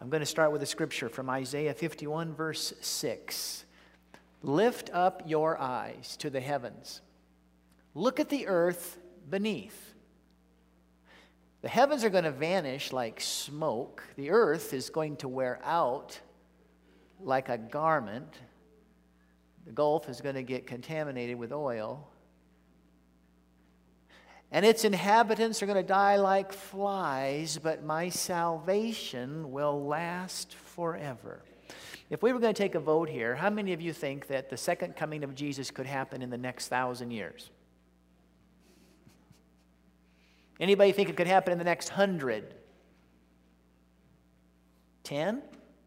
I'm going to start with a scripture from Isaiah 51, verse 6. Lift up your eyes to the heavens. Look at the earth beneath. The heavens are going to vanish like smoke. The earth is going to wear out like a garment. The Gulf is going to get contaminated with oil. And its inhabitants are going to die like flies, but my salvation will last forever. If we were going to take a vote here, how many of you think that the second coming of Jesus could happen in the next 1,000 years? Anybody think it could happen in the next 100? 10?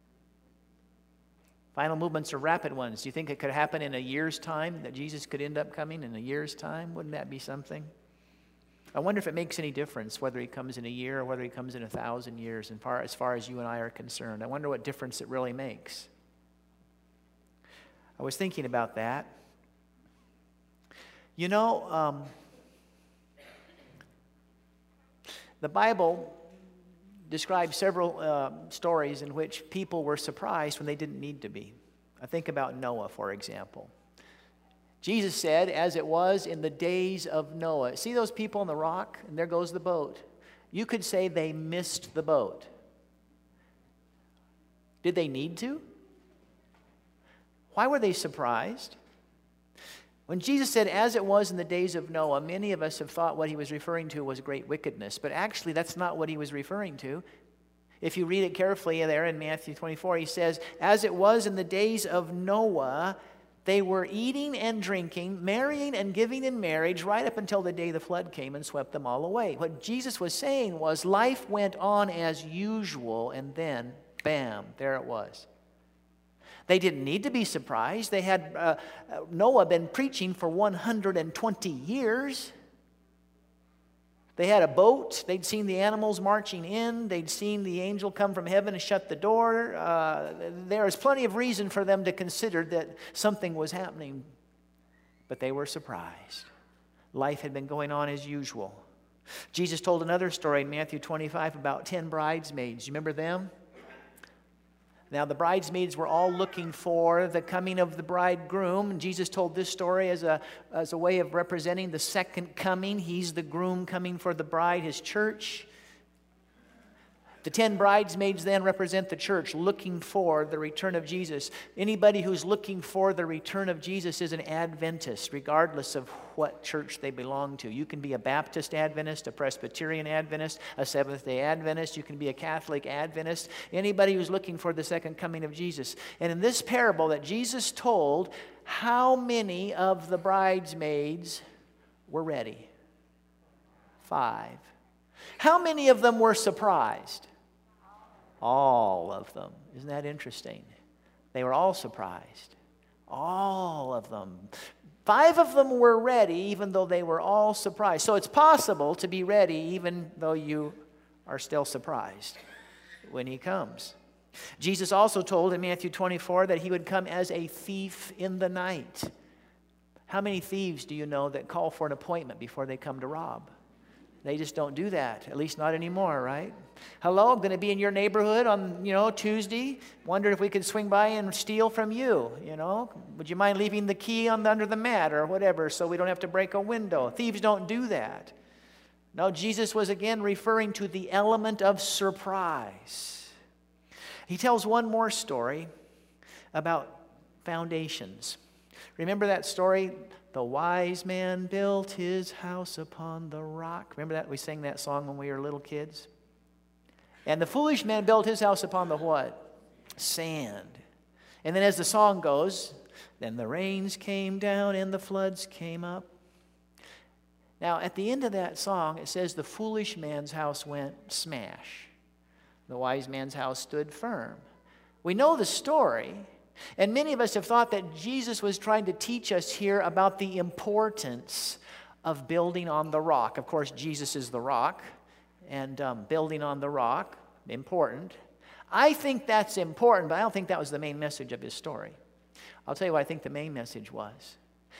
Final movements are rapid ones. Do you think it could happen in a year's time, that Jesus could end up coming in a year's time? Wouldn't that be something? I wonder if it makes any difference whether he comes in a year or whether he comes in 1,000 years as far as you and I are concerned. I wonder what difference it really makes. I was thinking about that. You know, the Bible describes several stories in which people were surprised when they didn't need to be. I think about Noah, for example. Jesus said, as it was in the days of Noah. See those people on the rock? And there goes the boat. You could say they missed the boat. Did they need to? Why were they surprised? When Jesus said, as it was in the days of Noah, many of us have thought what he was referring to was great wickedness. But actually, that's not what he was referring to. If you read it carefully there in Matthew 24, he says, as it was in the days of Noah, they were eating and drinking, marrying and giving in marriage, right up until the day the flood came and swept them all away. What Jesus was saying was life went on as usual, and then, bam, there it was. They didn't need to be surprised. They had Noah been preaching for 120 years. They had a boat. They'd seen the animals marching in. They'd seen the angel come from heaven and shut the door. There was plenty of reason for them to consider that something was happening. But they were surprised. Life had been going on as usual. Jesus told another story in Matthew 25 about 10 bridesmaids. You remember them? Now, the bridesmaids were all looking for the coming of the bridegroom. And Jesus told this story as a way of representing the second coming. He's the groom coming for the bride, his church. The 10 bridesmaids then represent the church looking for the return of Jesus. Anybody who's looking for the return of Jesus is an Adventist, regardless of what church they belong to. You can be a Baptist Adventist, a Presbyterian Adventist, a Seventh-day Adventist. You can be a Catholic Adventist. Anybody who's looking for the second coming of Jesus. And in this parable that Jesus told, how many of the bridesmaids were ready? 5. How many of them were surprised? All of them. Isn't that interesting? They were all surprised. All of them. 5 of them were ready, even though they were all surprised. So it's possible to be ready, even though you are still surprised when he comes. Jesus also told in Matthew 24 that he would come as a thief in the night. How many thieves do you know that call for an appointment before they come to rob? They just don't do that, at least not anymore, right? Hello, I'm going to be in your neighborhood on, Tuesday. Wondered if we could swing by and steal from you, Would you mind leaving the key under the mat or whatever so we don't have to break a window? Thieves don't do that. No, Jesus was again referring to the element of surprise. He tells one more story about foundations. Remember that story? The wise man built his house upon the rock. Remember that? We sang that song when we were little kids. And the foolish man built his house upon the what? Sand. And then as the song goes, then the rains came down and the floods came up. Now, at the end of that song, it says the foolish man's house went smash. The wise man's house stood firm. We know the story. And many of us have thought that Jesus was trying to teach us here about the importance of building on the rock. Of course, Jesus is the rock, and building on the rock, important. I think that's important, but I don't think that was the main message of his story. I'll tell you what I think the main message was.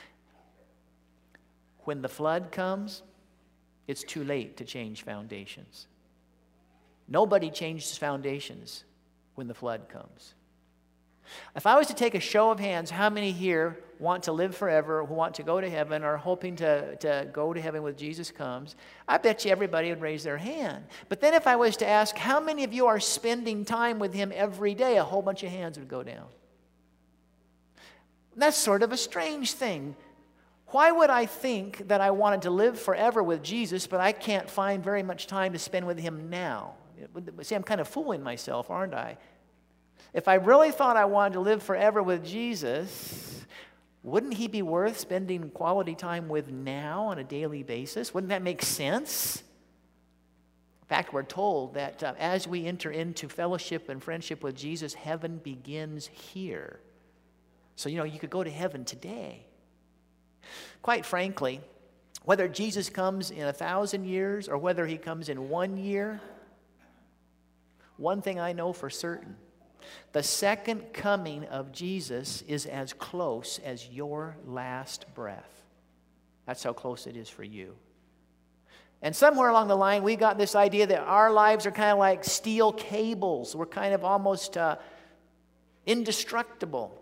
When the flood comes, it's too late to change foundations. Nobody changes foundations when the flood comes. If I was to take a show of hands, how many here want to live forever, who want to go to heaven, or hoping to go to heaven when Jesus comes, I bet you everybody would raise their hand. But then if I was to ask, how many of you are spending time with him every day, a whole bunch of hands would go down. That's sort of a strange thing. Why would I think that I wanted to live forever with Jesus, but I can't find very much time to spend with him now? See, I'm kind of fooling myself, aren't I? If I really thought I wanted to live forever with Jesus, wouldn't he be worth spending quality time with now on a daily basis? Wouldn't that make sense? In fact, we're told that as we enter into fellowship and friendship with Jesus, heaven begins here. So, you could go to heaven today. Quite frankly, whether Jesus comes in 1,000 years or whether he comes in 1 year, one thing I know for certain: the second coming of Jesus is as close as your last breath. That's how close it is for you. And somewhere along the line, we got this idea that our lives are kind of like steel cables. We're kind of almost indestructible.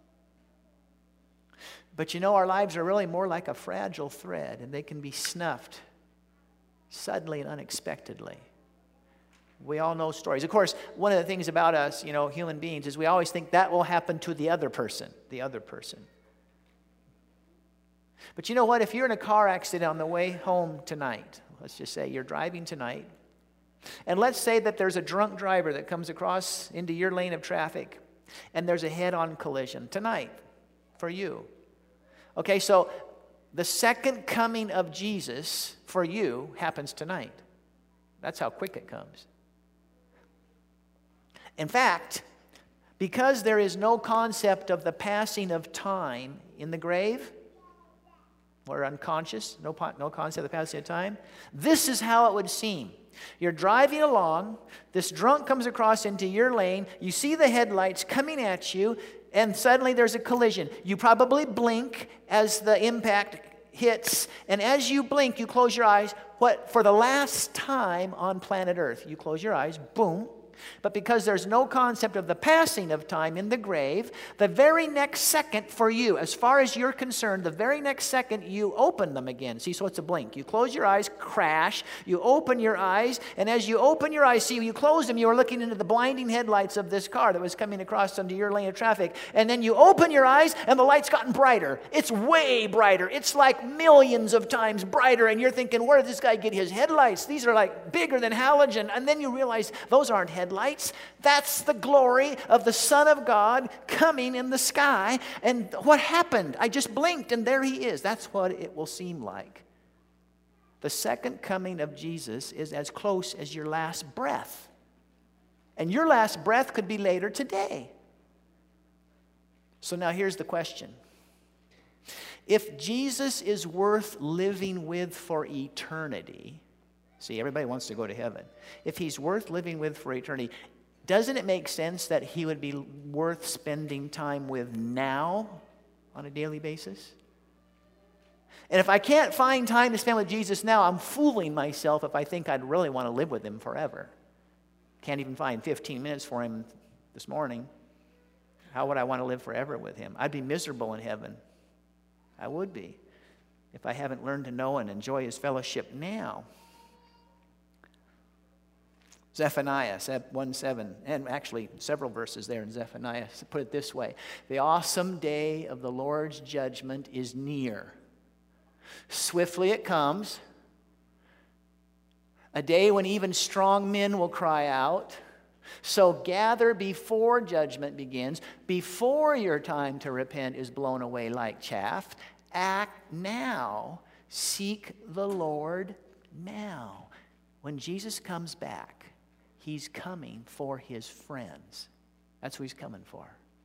But our lives are really more like a fragile thread, and they can be snuffed suddenly and unexpectedly. We all know stories. Of course, one of the things about us, human beings, is we always think that will happen to the other person. But you know what? If you're in a car accident on the way home tonight, let's just say you're driving tonight, and let's say that there's a drunk driver that comes across into your lane of traffic, and there's a head-on collision tonight for you. Okay, so the second coming of Jesus for you happens tonight. That's how quick it comes. In fact, because there is no concept of the passing of time in the grave, we're unconscious, no concept of the passing of time, this is how it would seem. You're driving along, this drunk comes across into your lane, you see the headlights coming at you, and suddenly there's a collision. You probably blink as the impact hits, and as you blink, you close your eyes. For the last time on planet Earth, you close your eyes, boom. But because there's no concept of the passing of time in the grave, the very next second for you, as far as you're concerned, the very next second you open them again. See, so it's a blink. You close your eyes, crash. You open your eyes, and as you open your eyes, see, you close them, you are looking into the blinding headlights of this car that was coming across into your lane of traffic. And then you open your eyes, and the light's gotten brighter. It's way brighter. It's like millions of times brighter, and you're thinking, where did this guy get his headlights? These are like bigger than halogen. And then you realize those aren't headlights. That's the glory of the Son of God coming in the sky. And what happened? I just blinked and there he is. That's what it will seem like. The second coming of Jesus is as close as your last breath. And your last breath could be later today. So now here's the question. If Jesus is worth living with for eternity, see, everybody wants to go to heaven. If he's worth living with for eternity, doesn't it make sense that he would be worth spending time with now on a daily basis? And if I can't find time to spend with Jesus now, I'm fooling myself if I think I'd really want to live with him forever. Can't even find 15 minutes for him this morning. How would I want to live forever with him? I'd be miserable in heaven. I would be if I haven't learned to know and enjoy his fellowship now. Zephaniah 1:7, and actually several verses there in Zephaniah put it this way: the awesome day of the Lord's judgment is near. Swiftly it comes, a day when even strong men will cry out. So gather before judgment begins, before your time to repent is blown away like chaff. Act now, seek the Lord now. When Jesus comes back, he's coming for his friends. That's who he's coming for.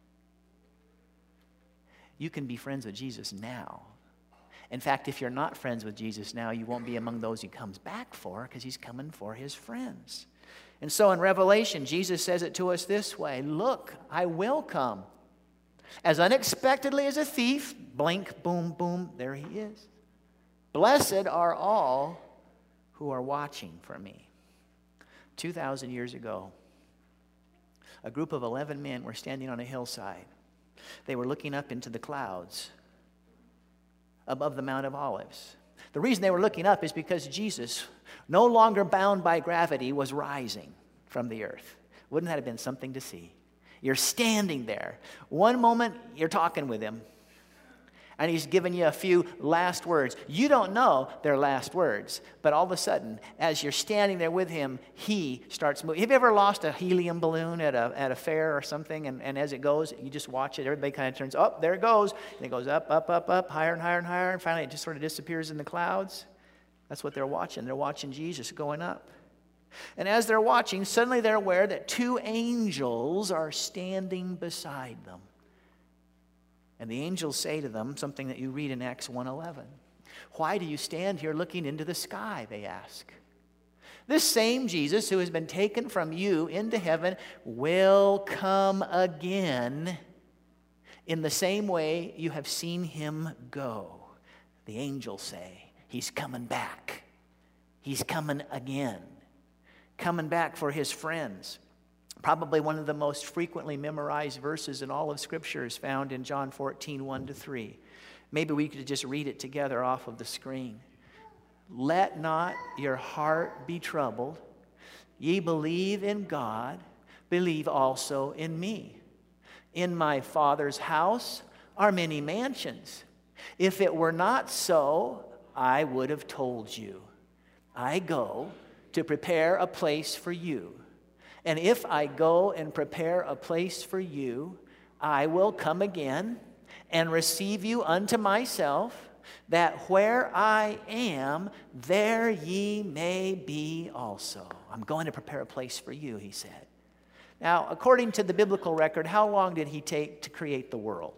You can be friends with Jesus now. In fact, if you're not friends with Jesus now, you won't be among those he comes back for, because he's coming for his friends. And so in Revelation, Jesus says it to us this way: look, I will come. As unexpectedly as a thief, blink, boom, boom, there he is. Blessed are all who are watching for me. 2,000 years ago, A group of 11 men were standing on a hillside. They were looking up into the clouds above the Mount of Olives. The reason they were looking up is because Jesus, no longer bound by gravity, was rising from the earth. Wouldn't that have been something to see? You're standing there. One moment, you're talking with him, and he's giving you a few last words. You don't know their last words, but all of a sudden, as you're standing there with him, he starts moving. Have you ever lost a helium balloon at a fair or something, and as it goes, you just watch it, everybody kind of turns, oh, there it goes, and it goes up, up, up, up, higher and higher and higher, and finally it just sort of disappears in the clouds? That's what they're watching. They're watching Jesus going up. And as they're watching, suddenly they're aware that two angels are standing beside them. And the angels say to them something that you read in Acts 1:11. Why do you stand here looking into the sky, they ask. This same Jesus who has been taken from you into heaven will come again in the same way you have seen him go. The angels say, he's coming back. He's coming again. Coming back for his friends. Probably one of the most frequently memorized verses in all of Scripture is found in John 14:1-3. Maybe we could just read it together off of the screen. Let not your heart be troubled. Ye believe in God, believe also in me. In my Father's house are many mansions. If it were not so, I would have told you. I go to prepare a place for you. And if I go and prepare a place for you, I will come again and receive you unto myself, that where I am, there ye may be also. I'm going to prepare a place for you, he said. Now, according to the biblical record, how long did he take to create the world?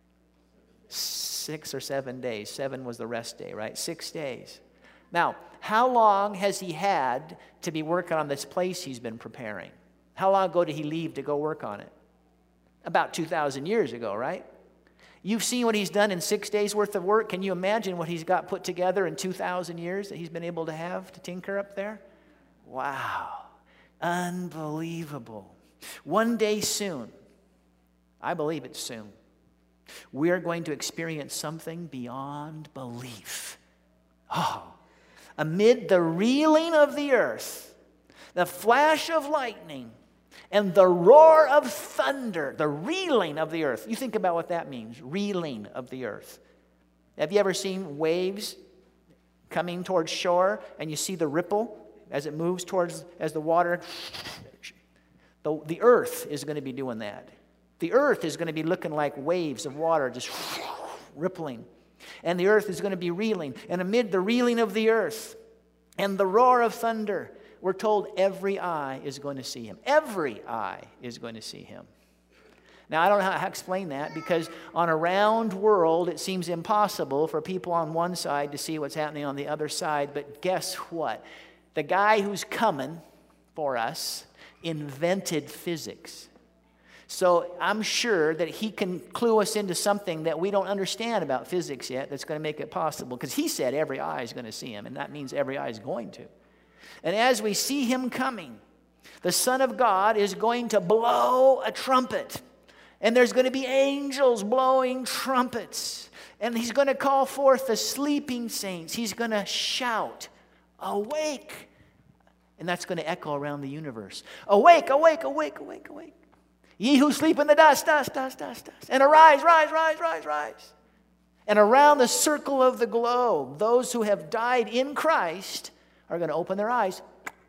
6 or 7 days. 7 was the rest day, right? 6 days. Now, how long has he had to be working on this place he's been preparing? How long ago did he leave to go work on it? About 2,000 years ago, right? You've seen what he's done in 6 days worth of work. Can you imagine what he's got put together in 2,000 years that he's been able to have to tinker up there? Wow. Unbelievable. One day soon, I believe it's soon, we are going to experience something beyond belief. Oh, amid the reeling of the earth, the flash of lightning, and the roar of thunder, the reeling of the earth. You think about what that means, reeling of the earth. Have you ever seen waves coming towards shore and you see the ripple as it moves towards, as the water? The earth is going to be doing that. The earth is going to be looking like waves of water just rippling. And the earth is going to be reeling. And amid the reeling of the earth and the roar of thunder, we're told every eye is going to see him. Every eye is going to see him. Now, I don't know how to explain that, because on a round world, it seems impossible for people on one side to see what's happening on the other side. But guess what? The guy who's coming for us invented physics. So I'm sure that he can clue us into something that we don't understand about physics yet that's going to make it possible. Because he said every eye is going to see him, and that means every eye is going to. And as we see him coming, the Son of God is going to blow a trumpet. And there's going to be angels blowing trumpets. And he's going to call forth the sleeping saints. He's going to shout, "Awake!" And that's going to echo around the universe. "Awake, awake, awake, awake, awake. Ye who sleep in the dust, dust, dust, dust, dust. And arise, rise, rise, rise, rise." And around the circle of the globe, those who have died in Christ are going to open their eyes.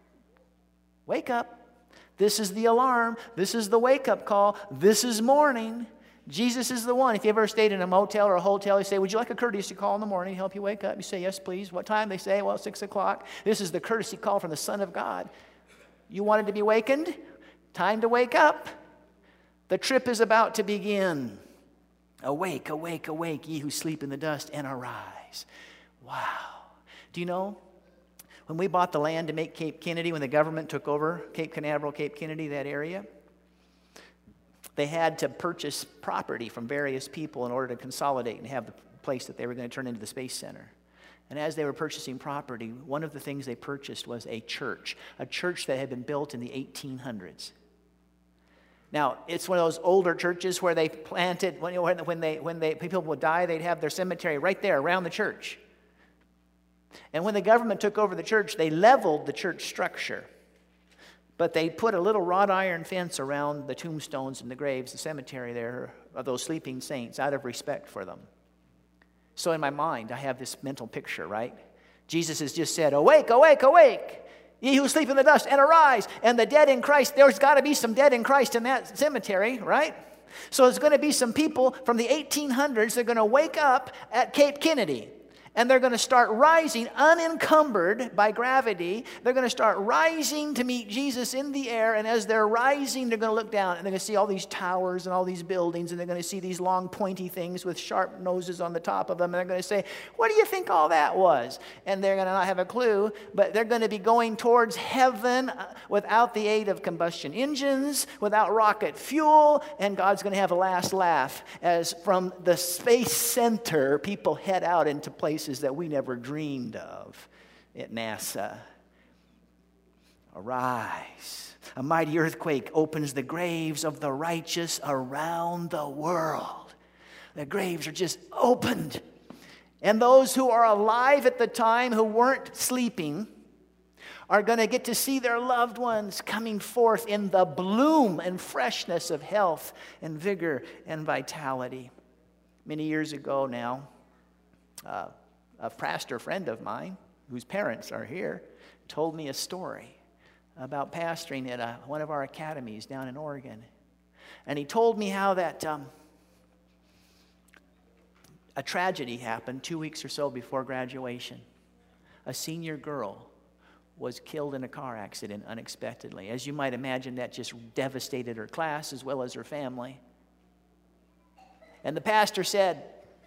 Wake up. This is the alarm. This is the wake-up call. This is morning. Jesus is the one. If you ever stayed in a motel or a hotel, you say, "Would you like a courtesy call in the morning to help you wake up?" You say, "Yes, please." What time? They say, "Well, 6 o'clock. This is the courtesy call from the Son of God. You wanted to be wakened? Time to wake up. The trip is about to begin. Awake, awake, awake, ye who sleep in the dust, and arise." Wow. Do you know, when we bought the land to make Cape Kennedy, when the government took over Cape Canaveral, Cape Kennedy, that area, they had to purchase property from various people in order to consolidate and have the place that they were going to turn into the Space Center. And as they were purchasing property, one of the things they purchased was a church that had been built in the 1800s. Now, it's one of those older churches where they planted, when people would die, they'd have their cemetery right there around the church. And when the government took over the church, they leveled the church structure. But they put a little wrought iron fence around the tombstones and the graves, the cemetery there of those sleeping saints, out of respect for them. So in my mind, I have this mental picture, right? Jesus has just said, "Awake, awake, awake, ye who sleep in the dust, and arise." And the dead in Christ, there's got to be some dead in Christ in that cemetery, right? So there's going to be some people from the 1800s that are going to wake up at Cape Kennedy. And they're going to start rising unencumbered by gravity. They're going to start rising to meet Jesus in the air. And as they're rising, they're going to look down and they're going to see all these towers and all these buildings. And they're going to see these long pointy things with sharp noses on the top of them. And they're going to say, "What do you think all that was?" And they're going to not have a clue. But they're going to be going towards heaven without the aid of combustion engines, without rocket fuel. And God's going to have a last laugh as from the space center, people head out into places that we never dreamed of at NASA. Arise. A mighty earthquake opens the graves of the righteous around the world. The graves are just opened. And those who are alive at the time, who weren't sleeping, are going to get to see their loved ones coming forth in the bloom and freshness of health and vigor and vitality. Many years ago now, a pastor friend of mine, whose parents are here, told me a story about pastoring at one of our academies down in Oregon. And he told me how that a tragedy happened 2 weeks or so before graduation. A senior girl was killed in a car accident unexpectedly. As you might imagine, that just devastated her class as well as her family. And the pastor said,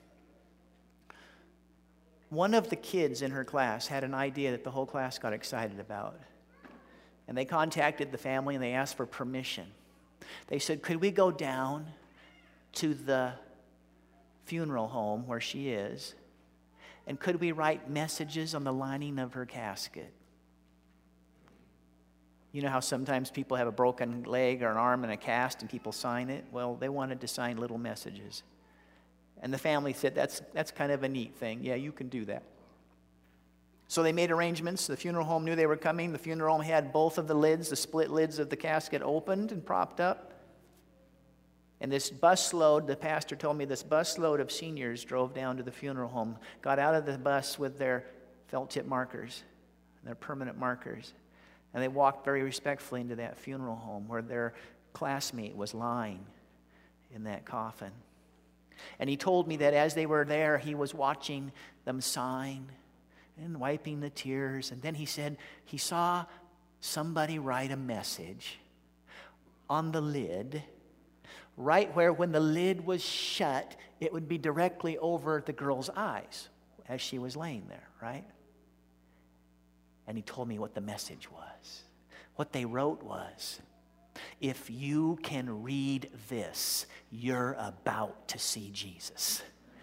one of the kids in her class had an idea that the whole class got excited about. And they contacted the family and they asked for permission. They said, "Could we go down to the funeral home where she is, and could we write messages on the lining of her casket?" You know how sometimes people have a broken leg or an arm in a cast and people sign it? Well, they wanted to sign little messages. And the family said, that's kind of a neat thing. Yeah, you can do that. So they made arrangements. The funeral home knew they were coming. The funeral home had both of the lids, the split lids of the casket, opened and propped up. And this busload, the pastor told me, this busload of seniors drove down to the funeral home, got out of the bus with their felt tip markers, their permanent markers. And they walked very respectfully into that funeral home where their classmate was lying in that coffin. And he told me that as they were there, he was watching them sign and wiping the tears. And then he said he saw somebody write a message on the lid, right where when the lid was shut, it would be directly over the girl's eyes as she was laying there, right? And he told me what the message was. What they wrote was, "If you can read this, you're about to see Jesus."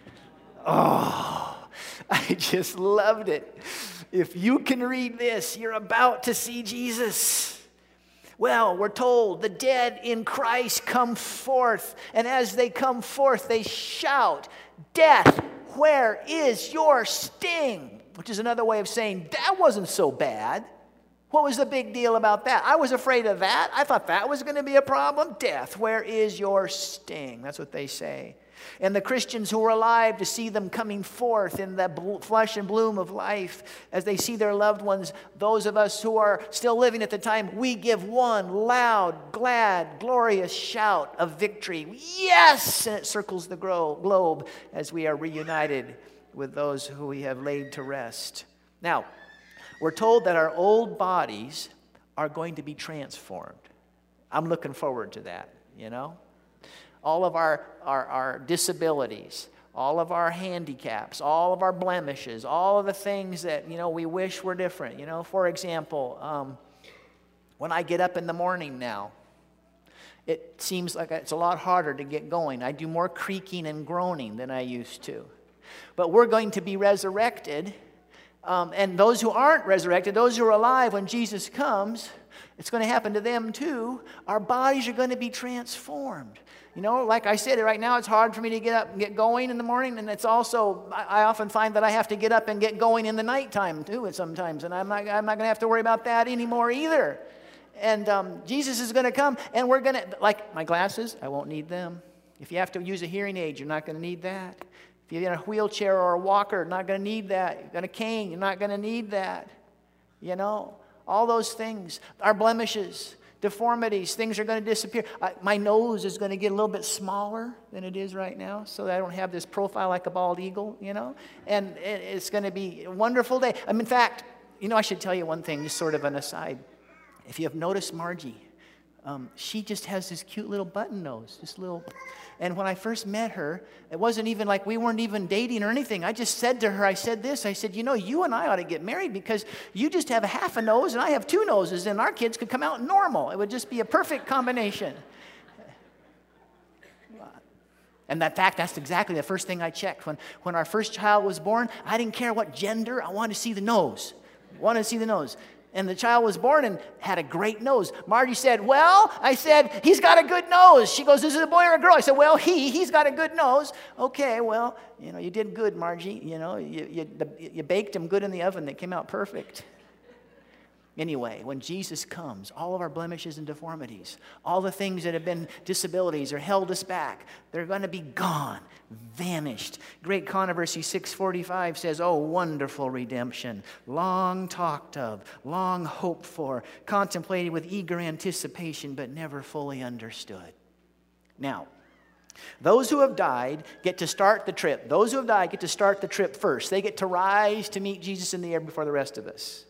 Oh, I just loved it. If you can read this, you're about to see Jesus. Well, we're told the dead in Christ come forth, and as they come forth, they shout, "Death, where is your sting?" Which is another way of saying, that wasn't so bad. What was the big deal about that? I was afraid of that. I thought that was going to be a problem. Death, where is your sting? That's what they say. And the Christians who were alive to see them coming forth in the flesh and bloom of life, as they see their loved ones, those of us who are still living at the time, we give one loud, glad, glorious shout of victory. Yes! And it circles the globe as we are reunited with those who we have laid to rest. Now, we're told that our old bodies are going to be transformed. I'm looking forward to that, you know. All of our disabilities, all of our handicaps, all of our blemishes, all of the things that, you know, we wish were different. You know, for example, when I get up in the morning now, it seems like it's a lot harder to get going. I do more creaking and groaning than I used to. But we're going to be resurrected. And those who aren't resurrected, those who are alive when Jesus comes, It's going to happen to them too. Our bodies are going to be transformed. You know, like I said, right now it's hard for me to get up and get going in the morning, and it's also, I often find that I have to get up and get going in the nighttime too sometimes, and I'm not going to have to worry about that anymore either. And Jesus is going to come, and we're going to, like my glasses, I won't need them. If you have to use a hearing aid, you're not going to need that. If you're in a wheelchair or a walker, you're not going to need that. You've got a cane, you're not going to need that. You know, all those things, our blemishes, deformities, things are going to disappear. My nose is going to get a little bit smaller than it is right now, so that I don't have this profile like a bald eagle, you know. And it's going to be a wonderful day. In fact, you know, I should tell you one thing, just sort of an aside. If you have noticed Margie, she just has this cute little button nose, this little. And when I first met her, it wasn't even like we weren't even dating or anything. I just said to her, I said, you know, you and I ought to get married because you just have a half a nose and I have two noses, and our kids could come out normal. It would just be a perfect combination. And in fact, that's exactly the first thing I checked. When our first child was born, I didn't care what gender. I wanted to see the nose. And the child was born and had a great nose. Margie said, well, I said, he's got a good nose. She goes, is it a boy or a girl? I said, well, he's got a good nose. Okay, well, you know, you did good, Margie. You know, you baked him good in the oven. They came out perfect. Anyway, when Jesus comes, all of our blemishes and deformities, all the things that have been disabilities or held us back, they're going to be gone, vanished. Great Controversy 645 says, oh, wonderful redemption, long talked of, long hoped for, contemplated with eager anticipation, but never fully understood. Now, those who have died get to start the trip. Those who have died get to start the trip first. They get to rise to meet Jesus in the air before the rest of us.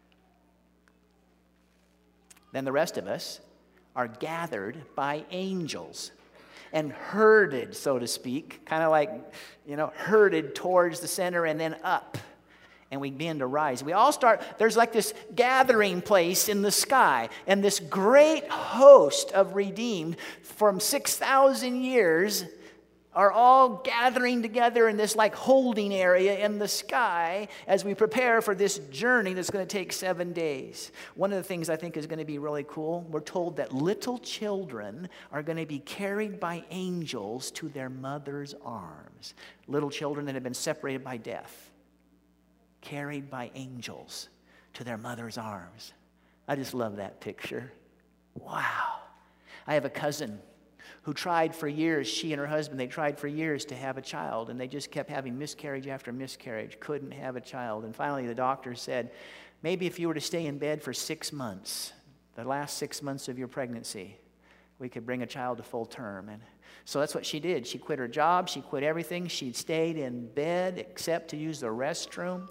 Then the rest of us are gathered by angels and herded, so to speak, kind of like, you know, herded towards the center and then up. And we begin to rise. We all start, there's like this gathering place in the sky, and this great host of redeemed from 6,000 years are all gathering together in this like holding area in the sky as we prepare for this journey that's going to take 7 days. One of the things I think is going to be really cool, we're told that little children are going to be carried by angels to their mother's arms. Little children that have been separated by death, carried by angels to their mother's arms. I just love that picture. Wow. I have a cousin who tried for years, she and her husband, they tried for years to have a child, and they just kept having miscarriage after miscarriage, couldn't have a child. And finally the doctor said, maybe if you were to stay in bed for 6 months, the last 6 months of your pregnancy, we could bring a child to full term. And so that's what she did. She quit her job, she quit everything, she stayed in bed except to use the restroom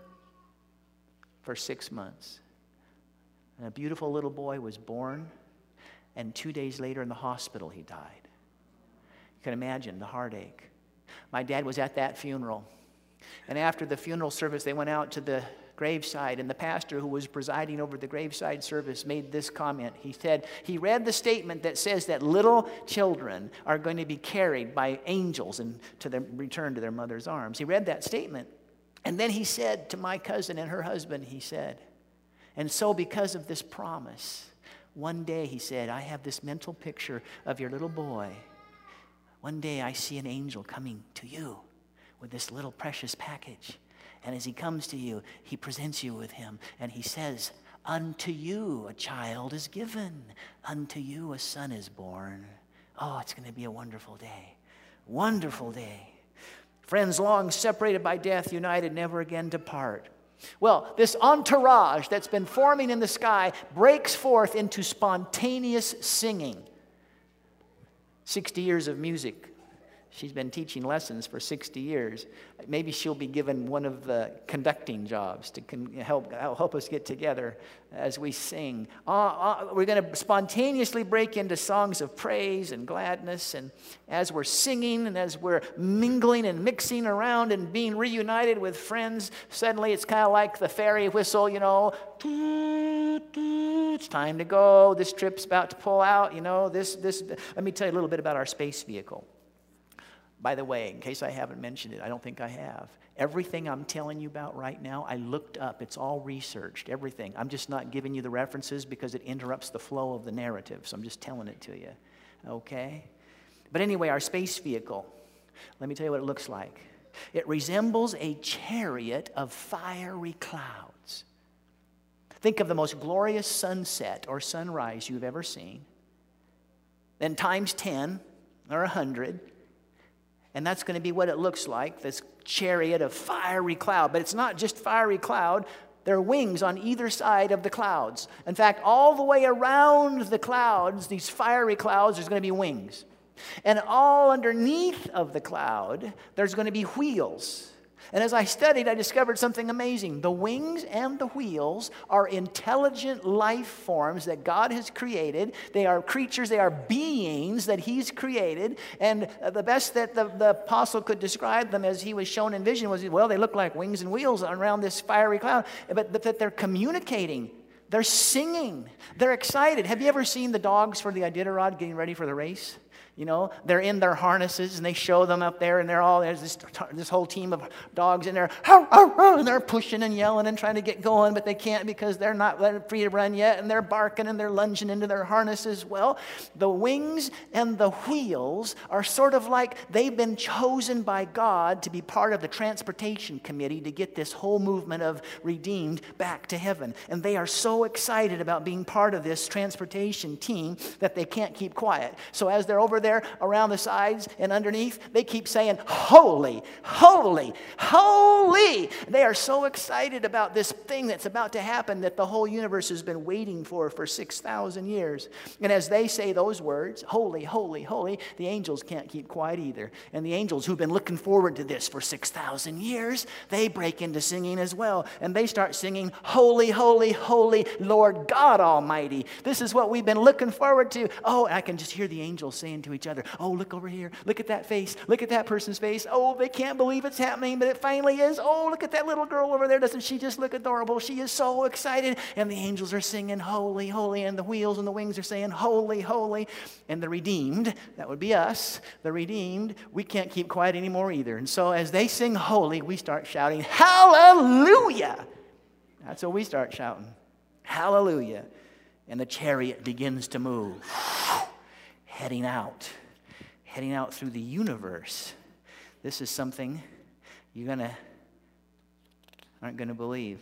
for 6 months. And a beautiful little boy was born, and 2 days later in the hospital he died. You can imagine the heartache. My dad was at that funeral. And after the funeral service, they went out to the graveside, and the pastor who was presiding over the graveside service made this comment. He said, he read the statement that says that little children are going to be carried by angels and to their return to their mother's arms. He read that statement. And then he said to my cousin and her husband, he said, and so because of this promise, one day, he said, I have this mental picture of your little boy. One day I see an angel coming to you with this little precious package. And as he comes to you, he presents you with him. And he says, unto you a child is given. Unto you a son is born. Oh, it's going to be a wonderful day. Wonderful day. Friends long separated by death, united, never again to part. Well, this entourage that's been forming in the sky breaks forth into spontaneous singing. 60 years of music. She's been teaching lessons for 60 years. Maybe she'll be given one of the conducting jobs to help us get together as we sing. We're going to spontaneously break into songs of praise and gladness. And as we're singing and as we're mingling and mixing around and being reunited with friends, suddenly it's kind of like the ferry whistle, you know. It's time to go. This trip's about to pull out, you know. Let me tell you a little bit about our space vehicle. By the way, in case I haven't mentioned it, I don't think I have. Everything I'm telling you about right now, I looked up. It's all researched, everything. I'm just not giving you the references because it interrupts the flow of the narrative, so I'm just telling it to you, okay? But anyway, our space vehicle, let me tell you what it looks like. It resembles a chariot of fiery clouds. Think of the most glorious sunset or sunrise you've ever seen. Then times 10 or 100. And that's going to be what it looks like, this chariot of fiery cloud. But it's not just fiery cloud. There are wings on either side of the clouds. In fact, all the way around the clouds, these fiery clouds, there's going to be wings. And all underneath of the cloud, there's going to be wheels. And as I studied, I discovered something amazing. The wings and the wheels are intelligent life forms that God has created. They are creatures, they are beings that He's created. And the best that the apostle could describe them as he was shown in vision was, well, they look like wings and wheels around this fiery cloud. But that they're communicating. They're singing. They're excited. Have you ever seen the dogs for the Iditarod getting ready for the race? You know, they're in their harnesses and they show them up there and there's this whole team of dogs in there, and they're pushing and yelling and trying to get going, but they can't because they're not free to run yet, and they're barking and they're lunging into their harnesses. Well, the wings and the wheels are sort of like they've been chosen by God to be part of the transportation committee to get this whole movement of redeemed back to heaven. And they are so excited about being part of this transportation team that they can't keep quiet. So as they're over there around the sides and underneath, they keep saying, holy, holy, holy. They are so excited about this thing that's about to happen that the whole universe has been waiting for 6,000 years. And as they say those words, holy, holy, holy, the angels can't keep quiet either. And the angels who've been looking forward to this for 6,000 years, they break into singing as well. And they start singing, holy, holy, holy, Lord God Almighty. This is what we've been looking forward to. Oh, I can just hear the angels saying to each other, oh, look over here, look at that face, look at that person's face. Oh, they can't believe it's happening, but it finally is. Oh, look at that little girl over there. Doesn't she just look adorable? She is so excited. And the angels are singing, holy, holy, and the wheels and the wings are saying, holy, holy. And the redeemed, that would be us, the redeemed, we can't keep quiet anymore either. And so as they sing holy, we start shouting, hallelujah. That's what we start shouting, hallelujah. And the chariot begins to move. Heading out through the universe. This is something you aren't going to believe.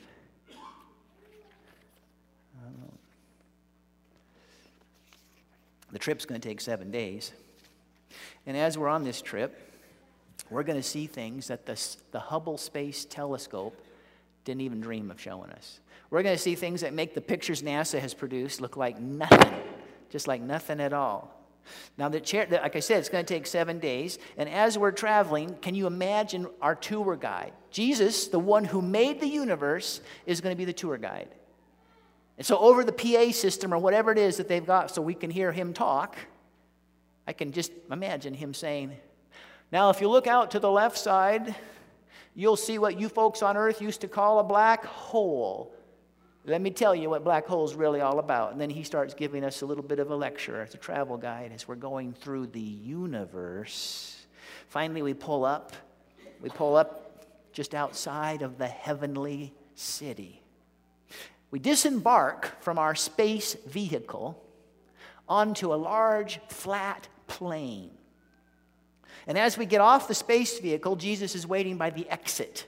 The trip's going to take 7 days. And as we're on this trip, we're going to see things that the Hubble Space Telescope didn't even dream of showing us. We're going to see things that make the pictures NASA has produced look like nothing, just like nothing at all. Now, like I said, it's going to take 7 days. And as we're traveling, can you imagine our tour guide? Jesus, the one who made the universe, is going to be the tour guide. And so over the PA system or whatever it is that they've got so we can hear him talk, I can just imagine him saying, now, if you look out to the left side, you'll see what you folks on Earth used to call a black hole. Let me tell you what black hole is really all about. And then he starts giving us a little bit of a lecture as a travel guide as we're going through the universe. Finally, we pull up just outside of the heavenly city. We disembark from our space vehicle onto a large flat plain. And as we get off the space vehicle, Jesus is waiting by the exit.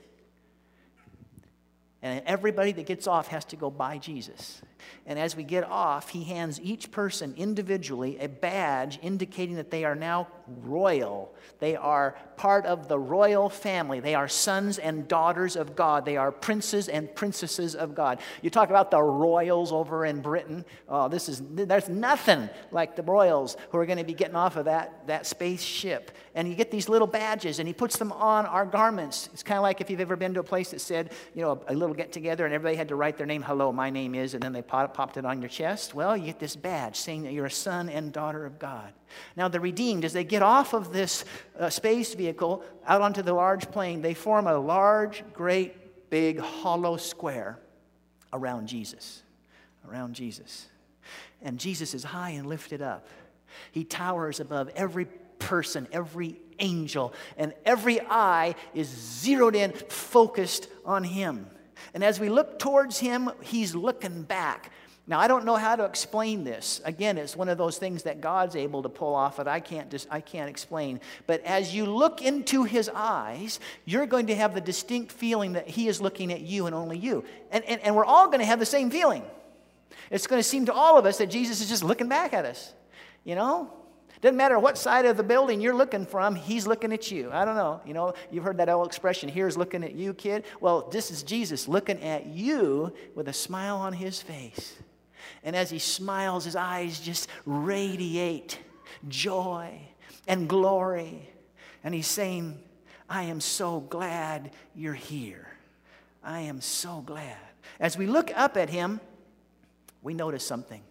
And everybody that gets off has to go by Jesus. And as we get off, he hands each person individually a badge indicating that they are now royal. They are part of the royal family. They are sons and daughters of God. They are princes and princesses of God. You talk about the royals over in Britain. Oh, there's nothing like the royals who are going to be getting off of that spaceship. And you get these little badges, and he puts them on our garments. It's kind of like if you've ever been to a place that said, a little get-together, and everybody had to write their name, hello, my name is, and then they popped it on your chest. Well, you get this badge saying that you're a son and daughter of God. Now, the redeemed, as they get off of this space vehicle out onto the large plain, they form a large, great, big, hollow square around Jesus. Around Jesus. And Jesus is high and lifted up. He towers above every person, every angel. And every eye is zeroed in, focused on him. And as we look towards him, he's looking back. Now, I don't know how to explain this. Again, it's one of those things that God's able to pull off that I can't explain. But as you look into his eyes, you're going to have the distinct feeling that he is looking at you and only you. And we're all going to have the same feeling. It's going to seem to all of us that Jesus is just looking back at us. You know? Doesn't matter what side of the building you're looking from, he's looking at you. I don't know. You know, you've heard that old expression, here's looking at you, kid. Well, this is Jesus looking at you with a smile on his face. And as he smiles, his eyes just radiate joy and glory. And he's saying, I am so glad you're here. I am so glad. As we look up at him, we notice something.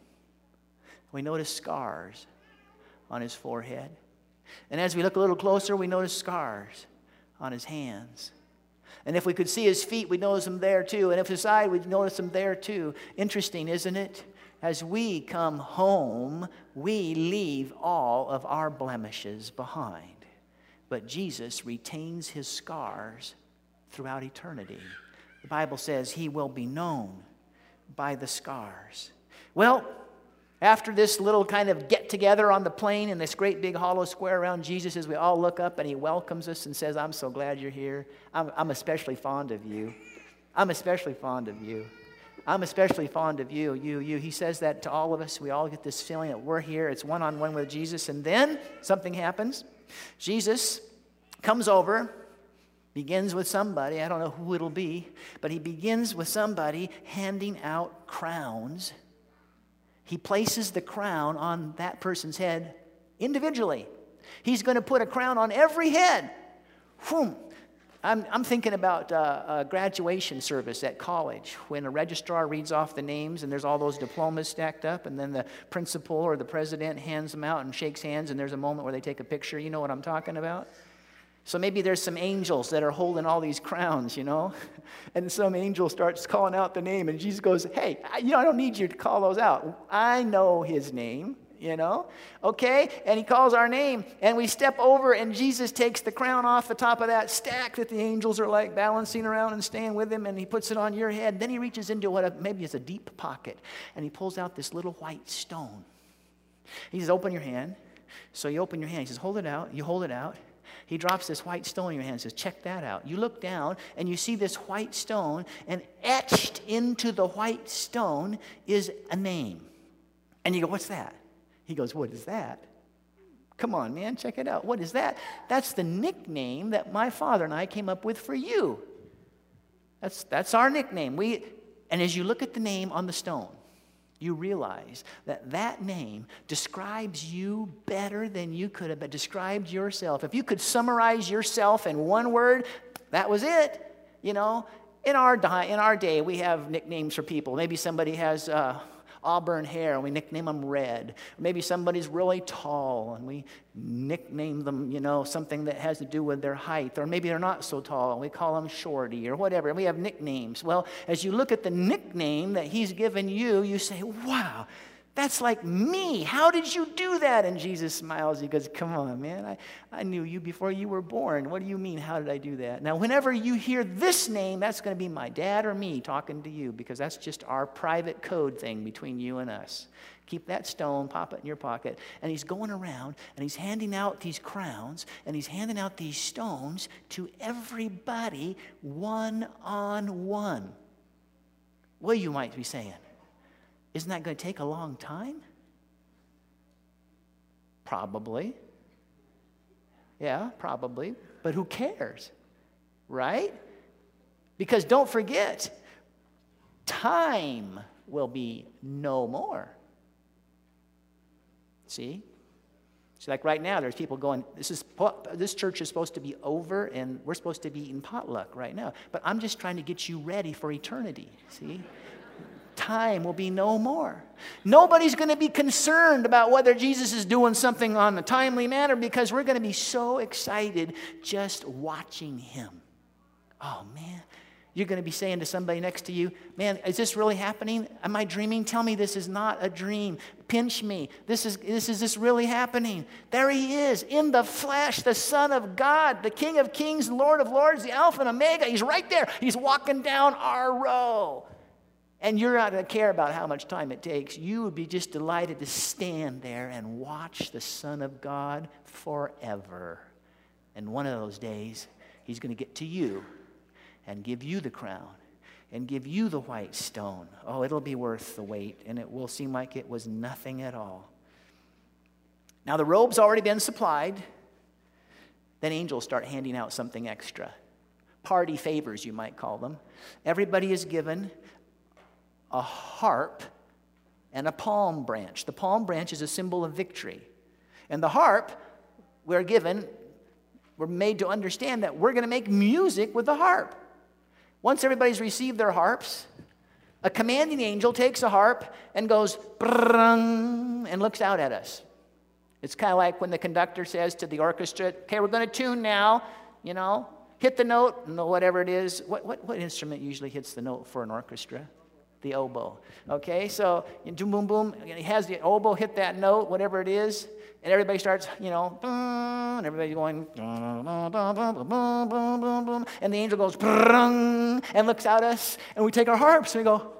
We notice scars on his forehead. And as we look a little closer, we notice scars on his hands. And if we could see his feet, we'd notice them there too. And if his side, we'd notice them there too. Interesting, isn't it? As we come home, we leave all of our blemishes behind. But Jesus retains his scars throughout eternity. The Bible says he will be known by the scars. Well, after this little kind of get-together on the plain in this great big hollow square around Jesus, as we all look up and he welcomes us and says, I'm so glad you're here. I'm especially fond of you. I'm especially fond of you. I'm especially fond of you, you. He says that to all of us. We all get this feeling that we're here. It's one-on-one with Jesus. And then something happens. Jesus comes over, begins with somebody. I don't know who it'll be, but he begins with somebody handing out crowns. He places the crown on that person's head individually. He's going to put a crown on every head. Whoom. I'm thinking about a graduation service at college when a registrar reads off the names and there's all those diplomas stacked up, and then the principal or the president hands them out and shakes hands, and there's a moment where they take a picture. You know what I'm talking about? So maybe there's some angels that are holding all these crowns, you know, and some angel starts calling out the name, and Jesus goes, hey, I don't need you to call those out. I know his name. You know, okay? And he calls our name, and we step over, and Jesus takes the crown off the top of that stack that the angels are like balancing around and staying with him, and he puts it on your head. Then he reaches into maybe it's a deep pocket, and he pulls out this little white stone. He says, open your hand. So you open your hand. He says, hold it out. You hold it out. He drops this white stone in your hand and says, check that out. You look down, and you see this white stone, and etched into the white stone is a name. And you go, what's that? He goes, what is that? Come on, man, check it out. What is that? That's the nickname that my father and I came up with for you. That's our nickname. And as you look at the name on the stone, you realize that name describes you better than you could have described yourself. If you could summarize yourself in one word, that was it. You know, in our day, we have nicknames for people. Maybe somebody has auburn hair, and we nickname them Red. Maybe somebody's really tall, and we nickname them, you know, something that has to do with their height. Or maybe they're not so tall, and we call them Shorty or whatever. And we have nicknames. Well, as you look at the nickname that he's given you, you say, wow, that's like me. How did you do that? And Jesus smiles. He goes, come on, man. I knew you before you were born. What do you mean, how did I do that? Now, whenever you hear this name, that's going to be my dad or me talking to you, because that's just our private code thing between you and us. Keep that stone, pop it in your pocket. And he's going around, and he's handing out these crowns, and he's handing out these stones to everybody one-on-one. Well, you might be saying, isn't that going to take a long time? Probably. Yeah, probably. But who cares? Right? Because don't forget, time will be no more. See? So like right now, there's people going, this church is supposed to be over, and we're supposed to be eating potluck right now. But I'm just trying to get you ready for eternity. See? Time will be no more. Nobody's going to be concerned about whether Jesus is doing something on a timely manner, because we're going to be so excited just watching him. Oh, man. You're going to be saying to somebody next to you, man, is this really happening? Am I dreaming? Tell me this is not a dream. Pinch me. Is this really happening? There he is in the flesh, the Son of God, the King of Kings, Lord of Lords, the Alpha and Omega. He's right there. He's walking down our row. And you're not going to care about how much time it takes. You would be just delighted to stand there and watch the Son of God forever. And one of those days, he's going to get to you and give you the crown and give you the white stone. Oh, it'll be worth the wait, and it will seem like it was nothing at all. Now, the robe's already been supplied. Then angels start handing out something extra. Party favors, you might call them. Everybody is given a harp and a palm branch. The palm branch is a symbol of victory. And the harp, we're made to understand that we're going to make music with the harp. Once everybody's received their harps, a commanding angel takes a harp and goes, brrrng, and looks out at us. It's kind of like when the conductor says to the orchestra, okay, we're going to tune now, hit the note, whatever it is. What instrument usually hits the note for an orchestra? The oboe. Okay, so boom, boom, boom. He has the oboe hit that note, whatever it is, and everybody starts, and everybody's going, and the angel goes, and looks at us, and we take our harps, and we go,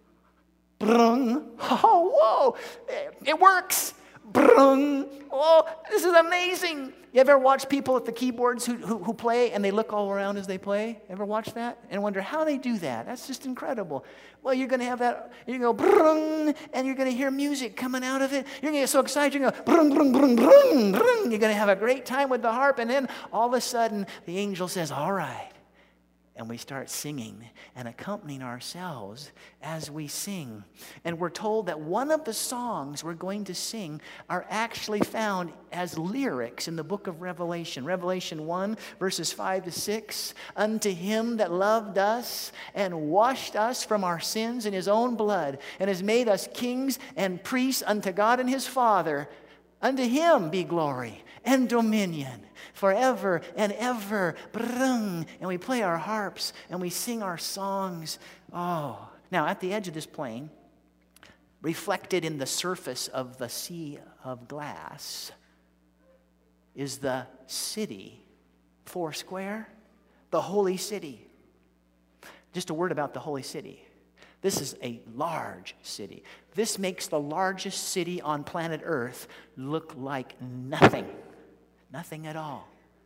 oh, whoa, it works. Oh, this is amazing. You ever watch people at the keyboards who play and they look all around as they play? Ever watch that? And wonder how they do that? That's just incredible. Well, you're going to have that, you're going to go brung, and you're going to hear music coming out of it. You're going to get so excited, you're going to go brung, brung, brung, brung, brung. You're going to have a great time with the harp, and then all of a sudden the angel says, all right. And we start singing and accompanying ourselves as we sing. And we're told that one of the songs we're going to sing are actually found as lyrics in the book of Revelation. Revelation 1, verses 5 to 6. Unto him that loved us and washed us from our sins in his own blood, and has made us kings and priests unto God and his Father. Unto him be glory and dominion forever and ever. And we play our harps and we sing our songs. Oh, now at the edge of this plain, reflected in the surface of the sea of glass, is the city, Foursquare, the holy city. Just a word about the holy city. This is a large city. This makes the largest city on planet Earth look like nothing. Nothing at all.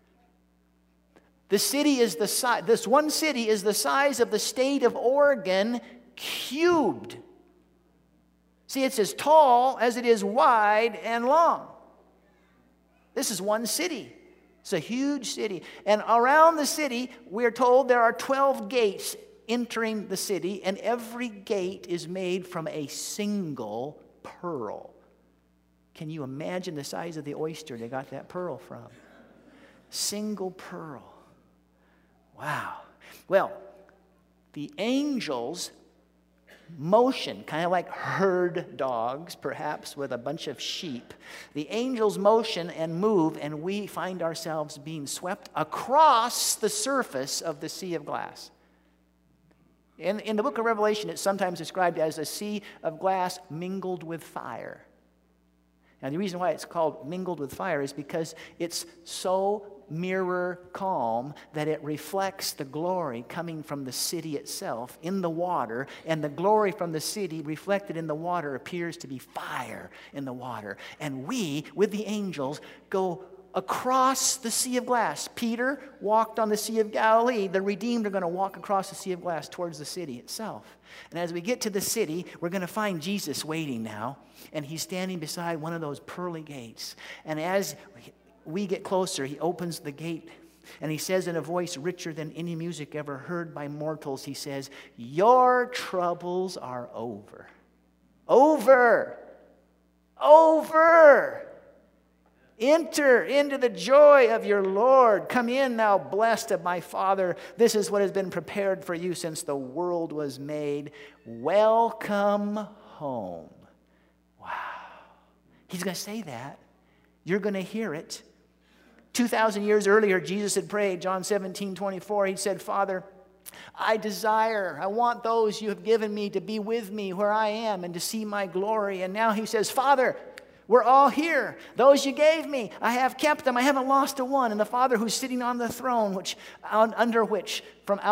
This one city is the size of the state of Oregon cubed. See, it's as tall as it is wide and long. This is one city. It's a huge city. And around the city, we're told there are 12 gates entering the city, and every gate is made from a single pearl. Can you imagine the size of the oyster they got that pearl from? Single pearl. Wow. Well, the angels' motion, kind of like herd dogs, perhaps with a bunch of sheep, the angels motion and move, and we find ourselves being swept across the surface of the sea of glass. In the book of Revelation, it's sometimes described as a sea of glass mingled with fire. Now, the reason why it's called mingled with fire is because it's so mirror calm that it reflects the glory coming from the city itself in the water, and the glory from the city reflected in the water appears to be fire in the water. And we, with the angels, go across the sea of glass. Peter walked on the Sea of Galilee. The redeemed are going to walk across the sea of glass towards the city itself. And as we get to the city, we're going to find Jesus waiting now. And he's standing beside one of those pearly gates. And as we get closer, he opens the gate. And he says in a voice richer than any music ever heard by mortals, he says, your troubles are over. Over. Over. Enter into the joy of your Lord. Come in now, blessed of my Father. This is what has been prepared for you since the world was made. Welcome home. Wow. He's going to say that. You're going to hear it. 2,000 years earlier, Jesus had prayed, John 17:24. He said, Father, I want those you have given me to be with me where I am and to see my glory. And now he says, Father, we're all here. Those you gave me, I have kept them. I haven't lost a one. And the Father who's sitting on the throne, from under which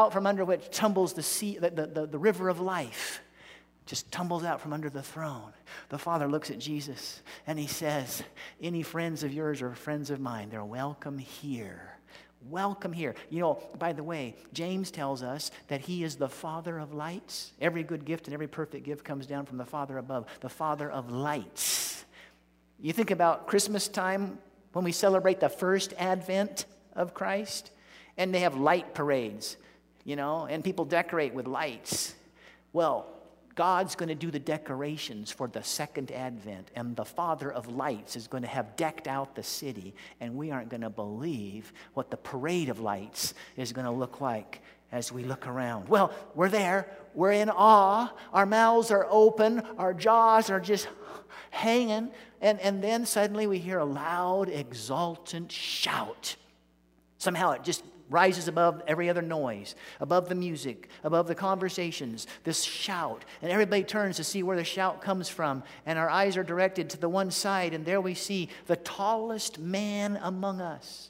tumbles the sea, the river of life, just tumbles out from under the throne. The Father looks at Jesus and he says, any friends of yours or friends of mine, they're welcome here. Welcome here. You know, by the way, James tells us that he is the Father of lights. Every good gift and every perfect gift comes down from the Father above, the Father of lights. You think about Christmas time when we celebrate the first advent of Christ, and they have light parades, you know, and people decorate with lights. Well, God's going to do the decorations for the second advent, and the Father of lights is going to have decked out the city, and we aren't going to believe what the parade of lights is going to look like as we look around. Well, we're there. We're in awe. Our mouths are open. Our jaws are just hanging, and then suddenly we hear a loud, exultant shout. Somehow it just rises above every other noise, above the music, above the conversations, this shout. And everybody turns to see where the shout comes from. And our eyes are directed to the one side, and there we see the tallest man among us.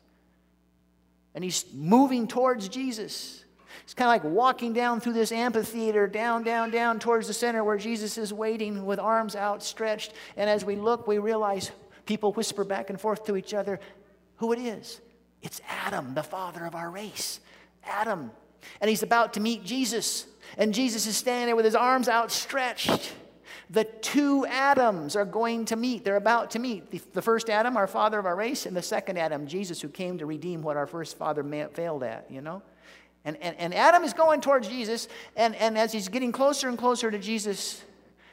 And he's moving towards Jesus. It's kind of like walking down through this amphitheater, down towards the center where Jesus is waiting with arms outstretched. And as we look, we realize people whisper back and forth to each other who it is. It's Adam, the father of our race. Adam. And he's about to meet Jesus. And Jesus is standing there with his arms outstretched. The two Adams are going to meet. They're about to meet. The first Adam, our father of our race, and the second Adam, Jesus, who came to redeem what our first father failed at, you know. And Adam is going towards Jesus. And as he's getting closer and closer to Jesus,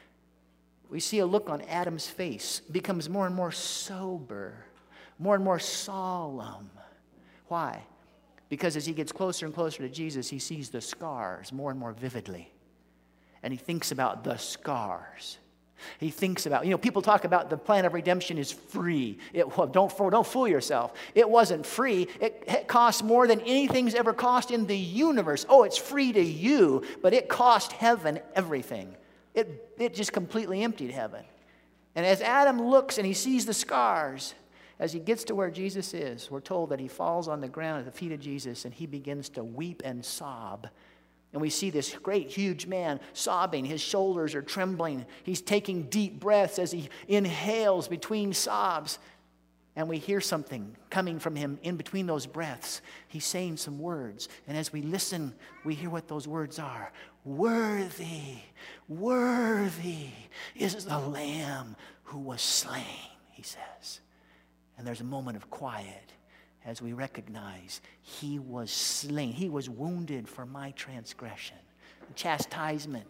we see a look on Adam's face. It becomes more and more sober, more and more solemn. Why? Because as he gets closer and closer to Jesus, he sees the scars more and more vividly. And he thinks about the scars. He thinks about, you know, people talk about the plan of redemption is free. Don't fool yourself. It wasn't free. It cost more than anything's ever cost in the universe. Oh, it's free to you, but it cost heaven everything. It just completely emptied heaven. And as Adam looks and he sees the scars, as he gets to where Jesus is, we're told that he falls on the ground at the feet of Jesus and he begins to weep and sob. And we see this great, huge man sobbing. His shoulders are trembling. He's taking deep breaths as he inhales between sobs. And we hear something coming from him in between those breaths. He's saying some words. And as we listen, we hear what those words are. Worthy, worthy is the Lamb who was slain, he says. And there's a moment of quiet as we recognize he was slain. He was wounded for my transgression. The chastisement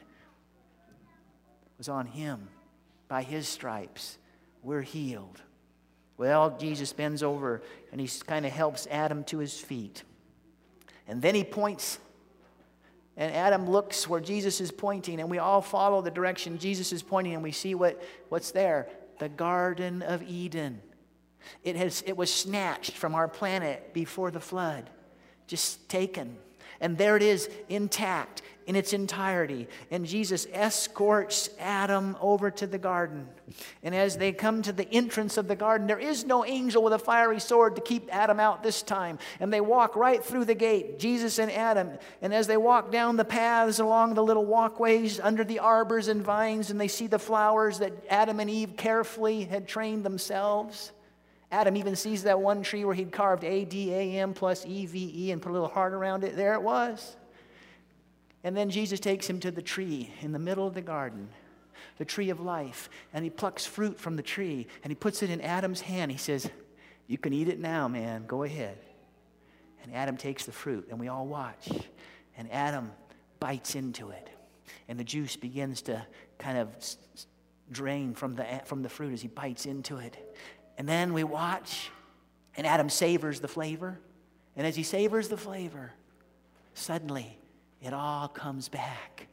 was on him. By his stripes, we're healed. Well, Jesus bends over and he kind of helps Adam to his feet. And then he points, and Adam looks where Jesus is pointing, and we all follow the direction Jesus is pointing, and we see what's there. The Garden of Eden. It was snatched from our planet before the flood, just taken. And there it is, intact, in its entirety. And Jesus escorts Adam over to the garden. And as they come to the entrance of the garden, there is no angel with a fiery sword to keep Adam out this time. And they walk right through the gate, Jesus and Adam. And as they walk down the paths along the little walkways under the arbors and vines, and they see the flowers that Adam and Eve carefully had trained themselves. Adam even sees that one tree where he'd carved ADAM plus EVE and put a little heart around it. There it was. And then Jesus takes him to the tree in the middle of the garden, the tree of life. And he plucks fruit from the tree and he puts it in Adam's hand. He says, "You can eat it now, man. Go ahead." And Adam takes the fruit and we all watch. And Adam bites into it. And the juice begins to kind of drain from the fruit as he bites into it. And then we watch, and Adam savors the flavor. And as he savors the flavor, suddenly it all comes back.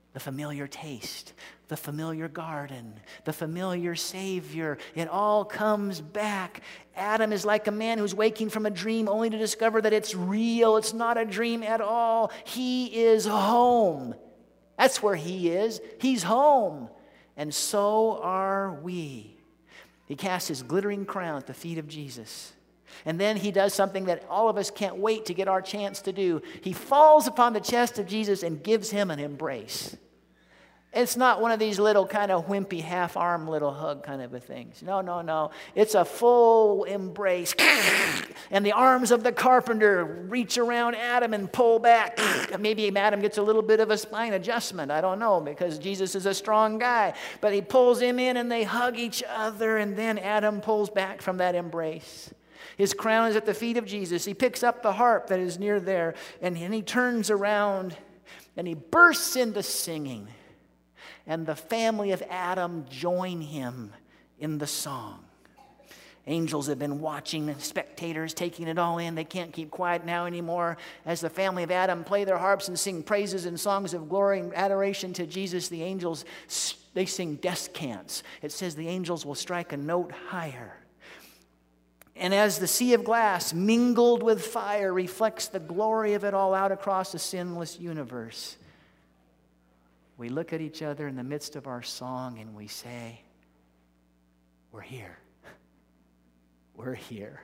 the familiar taste, the familiar garden, the familiar Savior. It all comes back. Adam is like a man who's waking from a dream only to discover that it's real. It's not a dream at all. He is home. That's where he is. He's home. And so are we. He casts his glittering crown at the feet of Jesus. And then he does something that all of us can't wait to get our chance to do. He falls upon the chest of Jesus and gives him an embrace. It's not one of these little kind of wimpy half-arm little hug kind of a things. No. It's a full embrace. And the arms of the carpenter reach around Adam and pull back. Maybe Adam gets a little bit of a spine adjustment. I don't know, because Jesus is a strong guy. But he pulls him in and they hug each other. And then Adam pulls back from that embrace. His crown is at the feet of Jesus. He picks up the harp that is near there. And he turns around and he bursts into singing. And the family of Adam join him in the song. Angels have been watching, spectators taking it all in. They can't keep quiet now anymore. As the family of Adam play their harps and sing praises and songs of glory and adoration to Jesus, the angels, they sing descants. It says the angels will strike a note higher. And as the sea of glass mingled with fire reflects the glory of it all out across the sinless universe, we look at each other in the midst of our song and we say, we're here. We're here.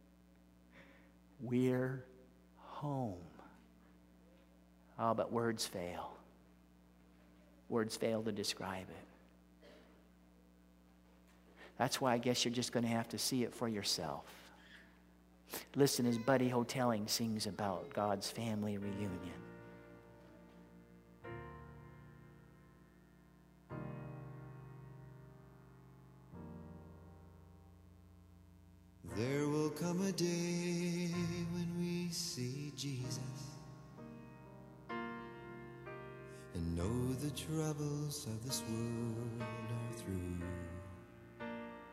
We're home. Oh, but words fail. Words fail to describe it. That's why I guess you're just going to have to see it for yourself. Listen as Buddy Hoteling sings about God's family reunion. There will come a day when we see Jesus and know the troubles of this world are through.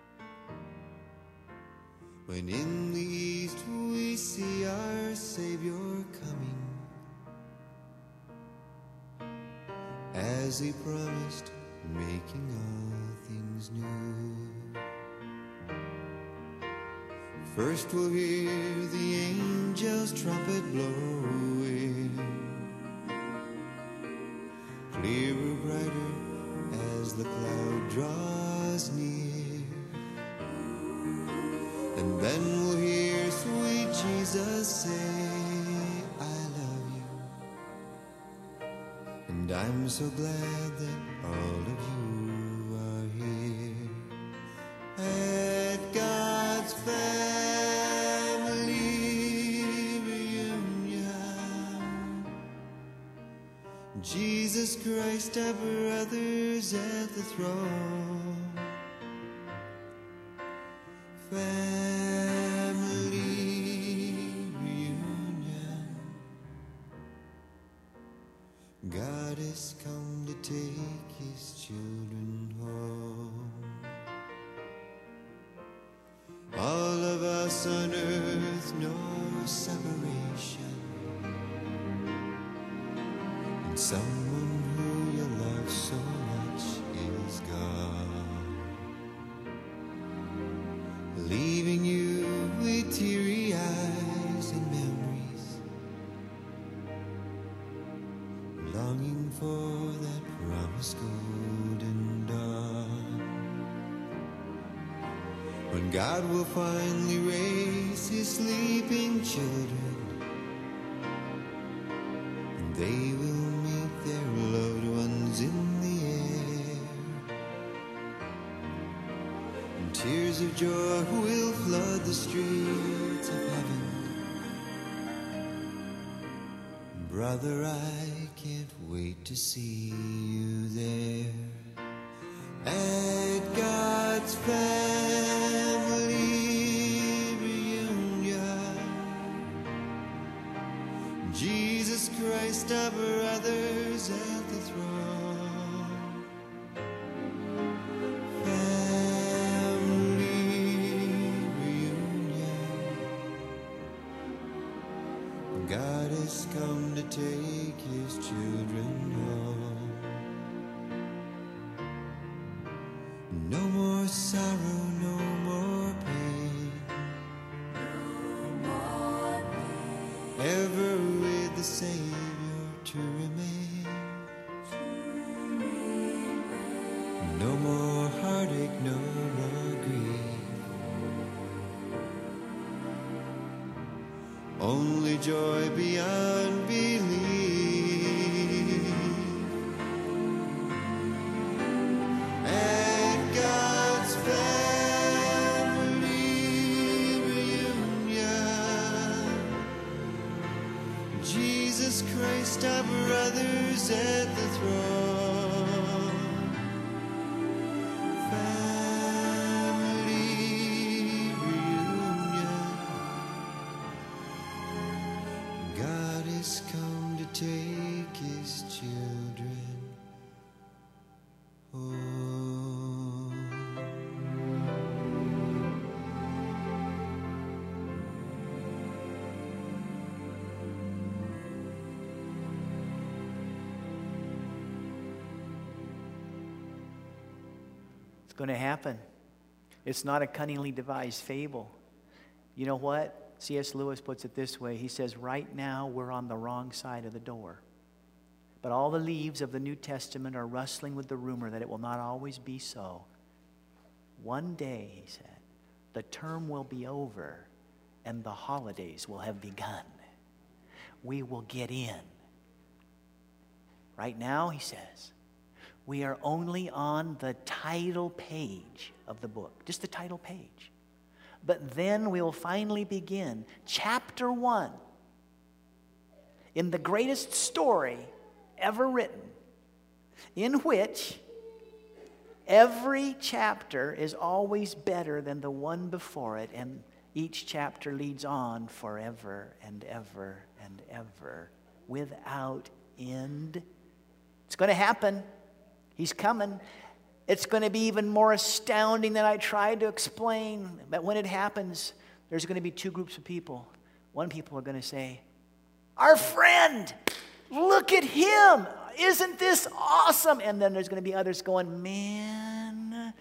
When in the east we see our Savior coming, as he promised, making all things new. First we'll hear the angel's trumpet blowing, clearer, brighter as the cloud draws near. And then we'll hear sweet Jesus say, I love you. And I'm so glad that all of you are here at God's family reunion. Jesus Christ, our brothers at the throne. Family reunion. God has come to take his children home. All of us on earth, no separation. And someone who you love so much is gone, leaving you with teary eyes and memories, longing for that promised golden dawn, when God will finally raise his sleeping children, and they will meet their loved ones in the air. And tears of joy will flood the streets of heaven. Brother, I can't wait to see you there at God's family reunion. Jesus Christ, our brothers at the throne. Family reunion. God has come to take his children home. only joy beyond belief. And God's family reunion, Jesus Christ, our brothers at the throne. Family reunion, God has come to take his children home. It's going to happen. It's not a cunningly devised fable. You know what? C.S. Lewis puts it this way. He says, right now we're on the wrong side of the door. But all the leaves of the New Testament are rustling with the rumor that it will not always be so. One day, he said, the term will be over and the holidays will have begun. We will get in. Right now, he says, we are only on the title page of the book, just the title page. But then we will finally begin chapter 1 in the greatest story ever written, in which every chapter is always better than the one before it, and each chapter leads on forever and ever and ever without end. It's going to happen. He's coming. It's going to be even more astounding than I tried to explain. But when it happens, there's going to be two groups of people. One people are going to say, our friend, look at him. Isn't this awesome? And then there's going to be others going, man,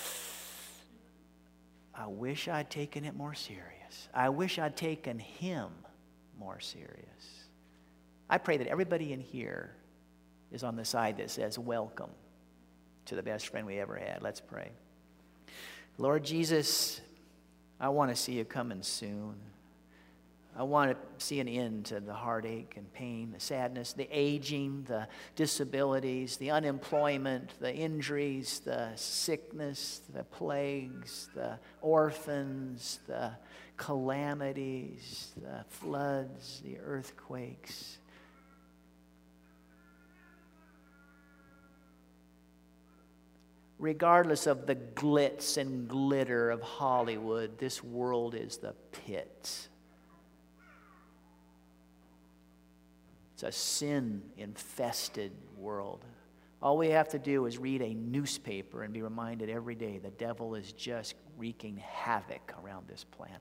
I wish I'd taken it more serious. I wish I'd taken him more serious. I pray that everybody in here is on the side that says, welcome to the best friend we ever had. Let's pray. Lord Jesus, I want to see you coming soon. I want to see an end to the heartache and pain, the sadness, the aging, the disabilities, the unemployment, the injuries, the sickness, the plagues, the orphans, the calamities, the floods, the earthquakes. Regardless of the glitz and glitter of Hollywood, this world is the pit. It's a sin-infested world. All we have to do is read a newspaper and be reminded every day the devil is just wreaking havoc around this planet.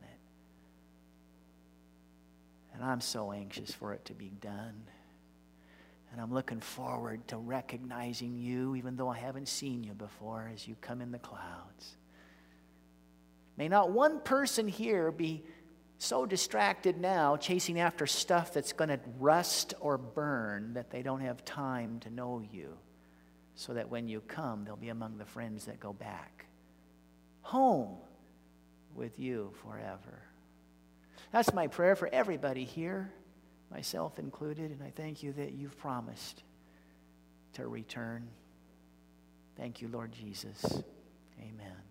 And I'm so anxious for it to be done. And I'm looking forward to recognizing you, even though I haven't seen you before, as you come in the clouds. May not one person here be so distracted now, chasing after stuff that's going to rust or burn, that they don't have time to know you, so that when you come, they'll be among the friends that go back home with you forever. That's my prayer for everybody here, myself included, and I thank you that you've promised to return. Thank you, Lord Jesus. Amen.